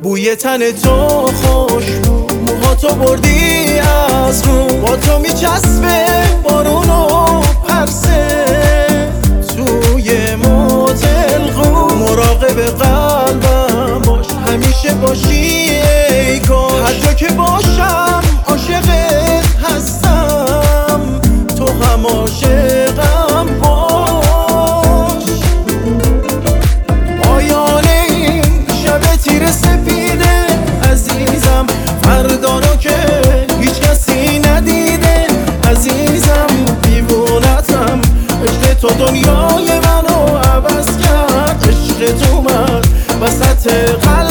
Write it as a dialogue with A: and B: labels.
A: بوی تن تو خوش، موها تو بردی از رو، با تو میچسبه بارون و پرسه توی موتل قو. مراقب قلبم باش، همیشه باشی ای کاش، حتی که باشم عاشقت هستم، تو هم عاشقم باش. پایان این شب تیره سپیده عزیزم، فردا رو که هیچ کسی ندیده عزیزم، دیوونتم عشق تو دنیای منو عوض کرد، عشق تو اومد وسط قلبم